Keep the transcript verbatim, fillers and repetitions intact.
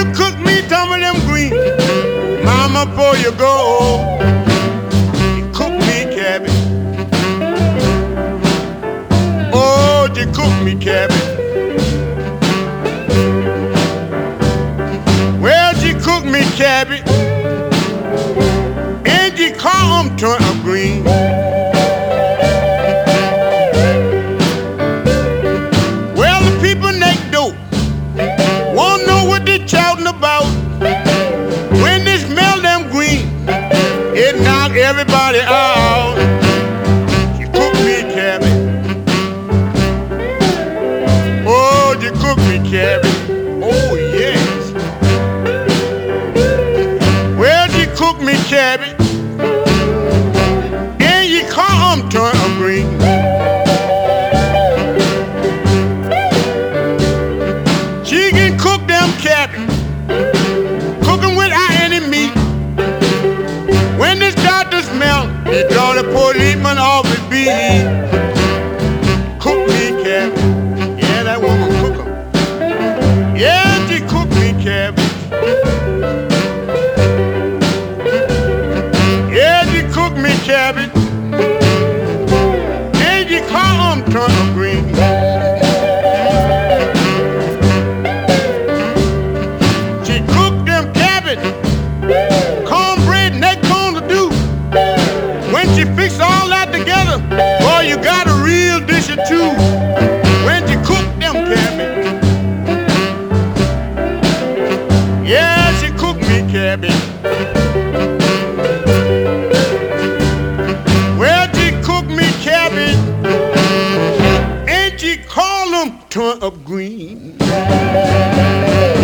you cook me some of them greens, mama, before you go, you cook me cabbage. Oh, you cook me cabbage. Well, you cook me cabbage, and you call them turnip green. Well, the people next door won't know what they shouting about. When they smell them green, it knock everybody out. You cook me cabbage. Oh, you cook me cabbage. Oh, yes. Well, you cook me cabbage, and you call them turnip green. She can cook them cabbage, cook them without any meat. When they start to smell, they draw the policeman off his beat. Cook me cabbage. Yeah, that woman cook 'em. Yeah, she cook me cabbage. Yeah, she cook me cabbage, and she call 'em turnip green. She cook them cabbage, cornbread, and that corn to do. When she fix all that together, boy, you got a real dish or two. When she cook them cabbage, yeah, she cook me cabbage. Well, she cook me cabbage, and she call them turnip green.